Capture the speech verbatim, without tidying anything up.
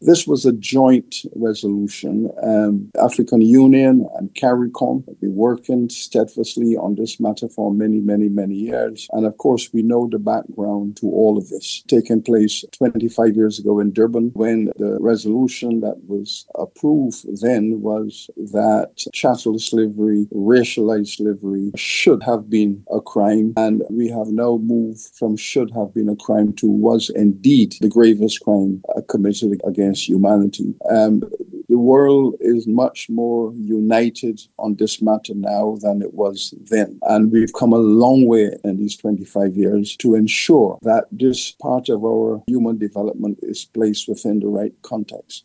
this was a joint resolution. Um, African Union and CARICOM have been working steadfastly on this matter for many, many, many years. And of course, we know the background to all of this, taking place twenty-five years ago in Durban, when the resolution that was approved then was that chattel slavery, racialized slavery, should have been a crime. And we have now moved from should have been a crime to was indeed the gravest crime uh, committed against humanity. Um, the world is much more united on this matter now than it was then. And we've come a long way in these twenty-five years to ensure that this part of our human development is placed within the right context.